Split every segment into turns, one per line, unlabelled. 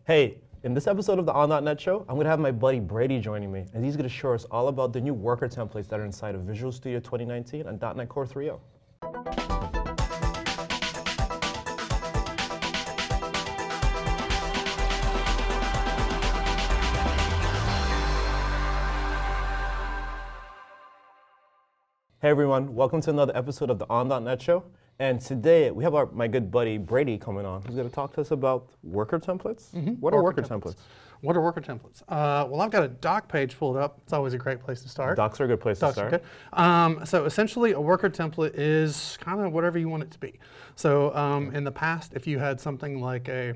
Hey, in this episode of the On.NET Show, I'm going to have my buddy Brady joining me, and he's going to show us all about the new worker templates that are inside of Visual Studio 2019 and .NET Core 3.0. Hey everyone, welcome to another episode of the On.NET Show. And today we have my good buddy Brady coming on, who's going to talk to us about worker templates. What are worker templates?
What are worker templates? Well, I've got a doc page pulled up. It's always a great place to start.
Docs are a good place to start.
Good. So essentially, a worker template is kind of whatever you want it to be. So in the past, if you had something like a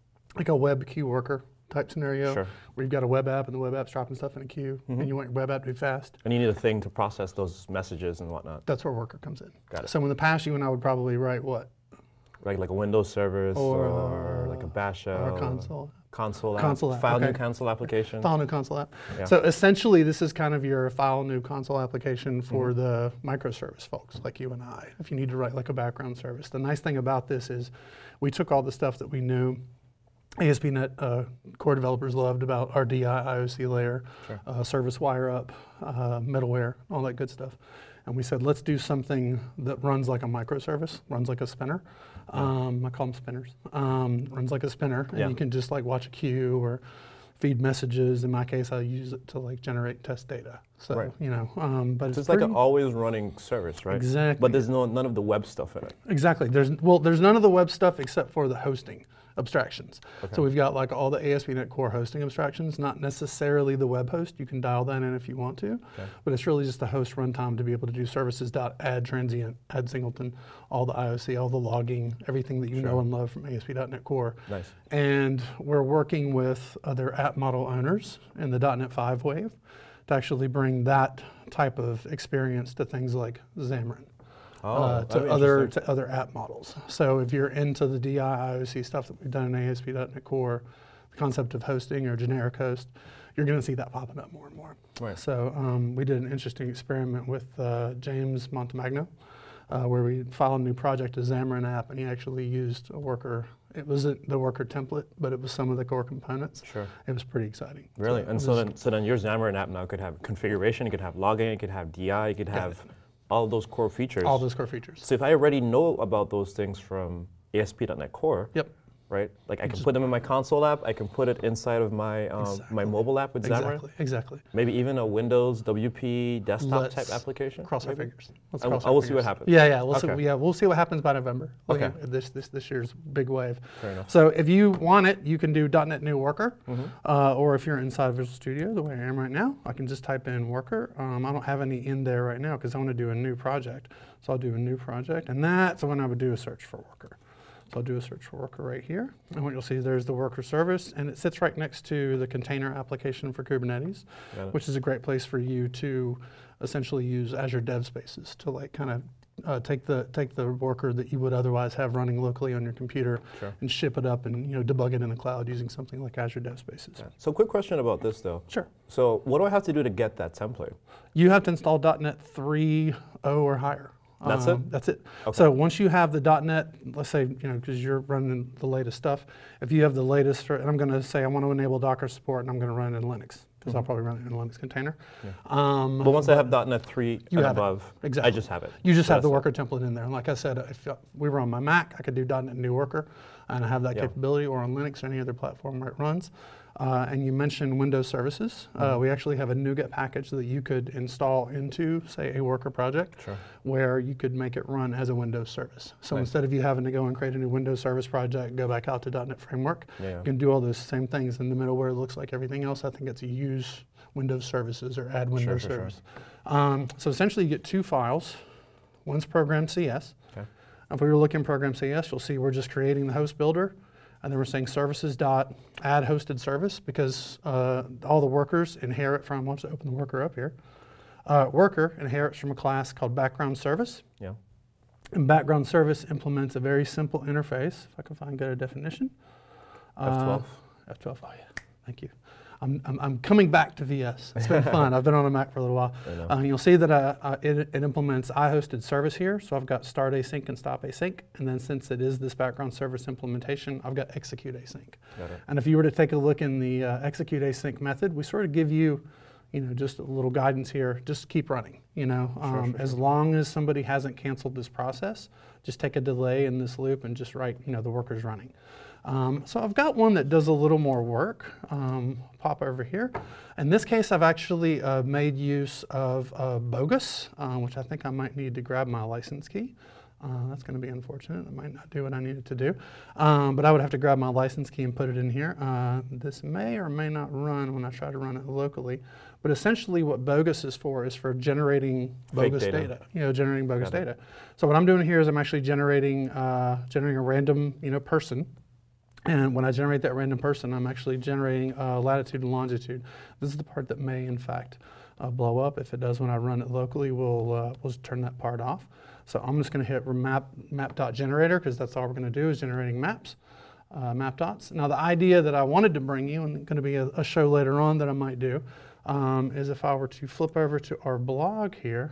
web queue worker type scenario, where you've got a web app and the web app's dropping stuff in a queue, and you want your web app to be fast.
And you need a thing to process those messages and whatnot.
That's where worker comes in.
Got it.
So in the past, you and I would probably write what?
Like a Windows service or like a bash shell.
Or a console.
Console app.
File
new console application.
File new console app.
Yeah.
So essentially, this is kind of your file new console application for the microservice folks like you and I, if you need to write like a background service. The nice thing about this is we took all the stuff that we knew ASP.NET core developers loved about RDI, IOC layer, service wire up, middleware, all that good stuff. And we said, let's do something that runs like a microservice, runs like a spinner. I call them spinners. Runs like a spinner, and you can just like watch a queue or feed messages. In my case, I use it to like generate test data. So, you know, but
it's like an always running service, right?
Exactly.
But there's none of the web stuff in it.
Exactly. There's none of the web stuff except for the hosting abstractions. So we've got like all the ASP.NET Core hosting abstractions, not necessarily the web host. You can dial that in if you want to, but it's really just the host runtime to be able to do services.add transient, add singleton, all the IOC, all the logging, everything that you know and love from ASP.NET Core.
Nice.
And we're working with other app model owners in the .NET 5 wave to actually bring that type of experience to things like Xamarin. To other app models. So if you're into the DI IOC stuff that we've done in ASP.NET Core, the concept of hosting or generic host, you're going to see that popping up more and more.
Right.
So we did an interesting experiment with James Montemagno, where we filed a new project, a Xamarin app, and he actually used a worker. It wasn't the worker template, but it was some of the core components. It was pretty exciting.
Really? So then your Xamarin app now could have configuration, it could have logging, it could have DI, it could have all those core features.
All those core features.
So if I already know about those things from ASP.NET Core, right? Like I can put them in my console app, I can put it inside of my my mobile app with Xamarin.
Exactly.
Maybe even a Windows WP desktop type application.
Cross our fingers.
I will see what happens.
We'll see what happens by November. This year's big wave.
Fair enough.
So if you want it, you can do .NET New Worker, or if you're inside Visual Studio, the way I am right now, I can just type in Worker. I don't have any in there right now because I want to do a new project. So I'll do a new project, and that's when I would do a search for Worker. So I'll do a search for worker right here. And what you'll see, there's the worker service, and it sits right next to the container application for Kubernetes, which is a great place for you to essentially use Azure Dev Spaces to like kind of take the worker that you would otherwise have running locally on your computer and ship it up and debug it in the cloud using something like Azure Dev Spaces.
So quick question about this though. So what do I have to do to get that template?
You have to install .NET 3.0 or higher.
That's it?
That's it. So once you have the .NET, let's say, because you're running the latest stuff, if you have the latest, and I'm going to say I want to enable Docker support and I'm going to run it in Linux, because I'll probably run it in a Linux container.
But once I have .NET 3 and above, I just have it.
You just have the worker template in there. And like I said, if we were on my Mac, I could do .NET New Worker, and I have that capability, or on Linux or any other platform where it runs. And you mentioned Windows services. We actually have a NuGet package that you could install into, say, a worker project, where you could make it run as a Windows service. So instead of you having to go and create a new Windows service project, go back out to .NET Framework, you can do all those same things in the middleware. It looks like everything else. I think it's a use Windows services or add Windows service. So essentially you get two files. One's program CS. If we were looking at program CS, you'll see we're just creating the host builder. And then we're saying services.add hosted service because all the workers inherit from, let's open the worker up here. Worker inherits from a class called background service. And background service implements a very simple interface. If I can find a definition.
F12.
F12, oh yeah, thank you. I'm coming back to VS. It's been fun. I've been on a Mac for a little while. You'll see that it implements iHosted service here. So I've got start async and stop async. And then since it is this background service implementation, I've got execute async. And if you were to take a look in the execute async method, we sort of give you, just a little guidance here. Just keep running. As long as somebody hasn't canceled this process, just take a delay in this loop and just write, the worker's running. So I've got one that does a little more work. Pop over here. In this case, I've actually made use of Bogus, which I think I might need to grab my license key. That's going to be unfortunate. I might not do what I needed to do. But I would have to grab my license key and put it in here. This may or may not run when I try to run it locally. But essentially what Bogus is for generating bogus data. Generating bogus data. So what I'm doing here is I'm actually generating a random person. And when I generate that random person, I'm actually generating latitude and longitude. This is the part that may, in fact, blow up. If it does when I run it locally, we'll just turn that part off. So I'm just going to hit map.generator because that's all we're going to do is generating maps, map dots. Now the idea that I wanted to bring you, and going to be a show later on that I might do, is if I were to flip over to our blog here,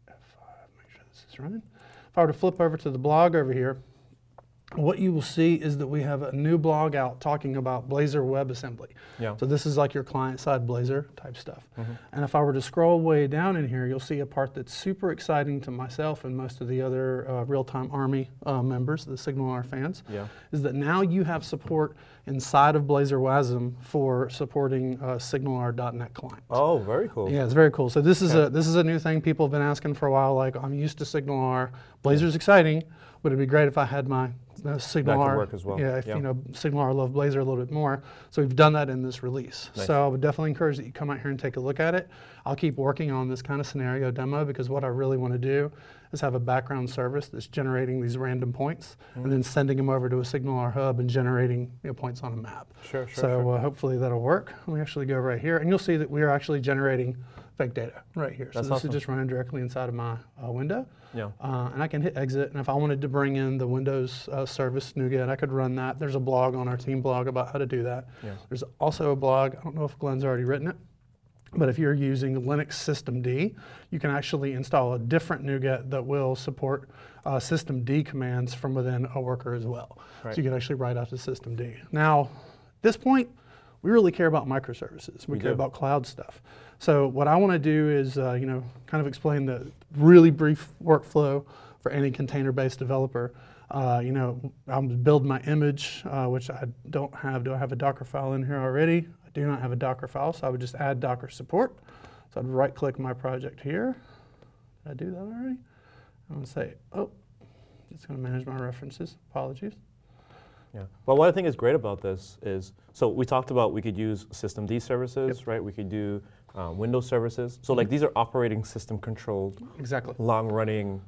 make sure this is running. If I were to flip over to the blog over here, what you will see is that we have a new blog out talking about Blazor WebAssembly. So this is like your client-side Blazor type stuff. And if I were to scroll way down in here, you'll see a part that's super exciting to myself and most of the other Real-Time Army members, the SignalR fans, is that now you have support inside of Blazor WASM for supporting SignalR.net client.
Oh, very cool.
Yeah, it's very cool. So this is a new thing people have been asking for a while. Like, I'm used to SignalR. Blazor's exciting, but it'd be great if I had my SignalR.
That could work as well.
Yeah, if SignalR love Blazor a little bit more. So we've done that in this release. Nice. So I would definitely encourage that you come out here and take a look at it. I'll keep working on this kind of scenario demo because what I really want to do is have a background service that's generating these random points and then sending them over to a SignalR hub and generating points on a map. So hopefully that'll work. Let me actually go right here, and you'll see that we are actually generating fake data right here. So this is just running directly inside of my window. And I can hit exit, and if I wanted to bring in the Windows service NuGet, I could run that. There's a blog on our team blog about how to do that. There's also a blog, I don't know if Glenn's already written it, but if you're using Linux systemd, you can actually install a different NuGet that will support systemd commands from within a worker as well. So you can actually write out to systemd. Now, at this point, we really care about microservices. We care about cloud stuff. So what I want to do is, kind of explain the really brief workflow for any container-based developer. I'm build my image, which I don't have. Do I have a Docker file in here already? I do not have a Docker file, so I would just add Docker support. So I'd right-click my project here. Did I do that already? I'm going to say, it's going to manage my references. Apologies.
Well, what I think is great about this is, so we talked about we could use systemd services, right? We could do Windows services. So like these are operating system controlled, long-running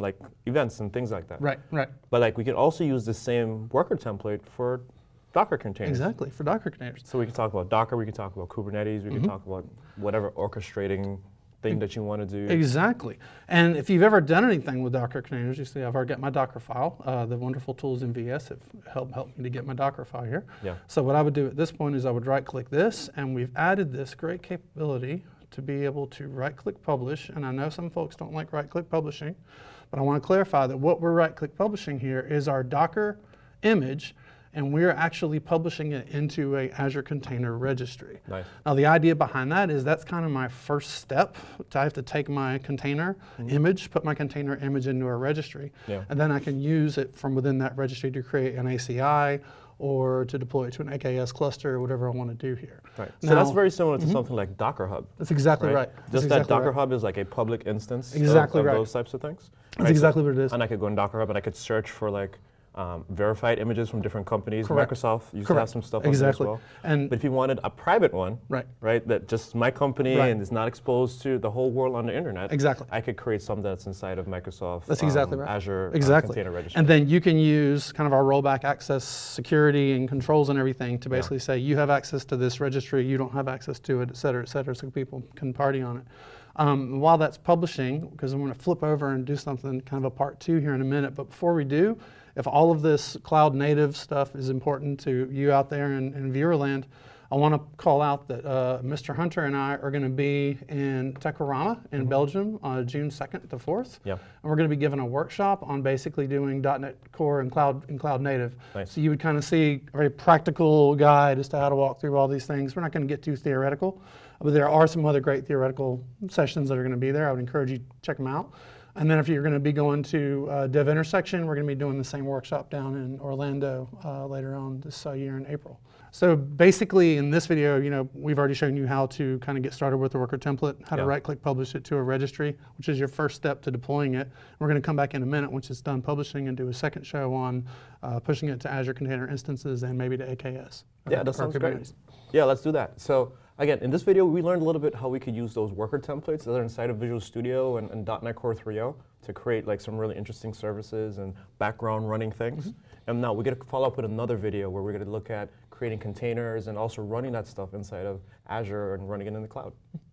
events and things like that.
Right.
But like we could also use the same worker template for Docker containers.
Exactly, for Docker containers.
So we can talk about Docker, we can talk about Kubernetes, we can talk about whatever orchestrating thing that you want to do.
Exactly. And if you've ever done anything with Docker containers, you see I've already got my Docker file. The wonderful tools in VS have helped me to get my Docker file here. So what I would do at this point is I would right-click this, and we've added this great capability to be able to right-click publish. And I know some folks don't like right-click publishing, but I want to clarify that what we're right-click publishing here is our Docker image, and we're actually publishing it into a Azure Container Registry. Now the idea behind that is that's kind of my first step. I have to take my container image, put my container image into a registry, and then I can use it from within that registry to create an ACI or to deploy it to an AKS cluster or whatever I want to do here.
So that's very similar to something like Docker Hub.
That's exactly right.
Just that Docker Hub is like a public instance of those types of things.
That's exactly what it is.
And I could go in Docker Hub and I could search for like verified images from different companies. Microsoft used to have some stuff on there as well. But if you wanted a private one, that just my company and is not exposed to the whole world on the internet, I could create something that's inside of Microsoft.
That's exactly right.
Azure Container Registry.
And then you can use kind of our rollback access security and controls and everything to basically say you have access to this registry, you don't have access to it, et cetera, so people can party on it. While that's publishing, because I'm going to flip over and do something kind of a part 2 here in a minute, but before we do, if all of this cloud native stuff is important to you out there in viewerland, I want to call out that Mr. Hunter and I are going to be in Techorama in Belgium on June 2nd to 4th.
Yep.
And we're going to be giving a workshop on basically doing .NET Core and Cloud Native.
Nice.
So you would kind of see a very practical guide as to how to walk through all these things. We're not going to get too theoretical, but there are some other great theoretical sessions that are going to be there. I would encourage you to check them out. And then if you're going to be going to Dev Intersection, we're going to be doing the same workshop down in Orlando later on this year in April. So basically in this video, we've already shown you how to kind of get started with the worker template, how to right-click publish it to a registry, which is your first step to deploying it. We're going to come back in a minute once it's done publishing and do a second show on pushing it to Azure Container Instances and maybe to AKS.
Yeah, that sounds great. Yeah, let's do that. So again, in this video, we learned a little bit how we could use those worker templates that are inside of Visual Studio and .NET Core 3.0 to create like some really interesting services and background running things. And now we're going to follow up with another video where we're going to look at creating containers and also running that stuff inside of Azure and running it in the cloud.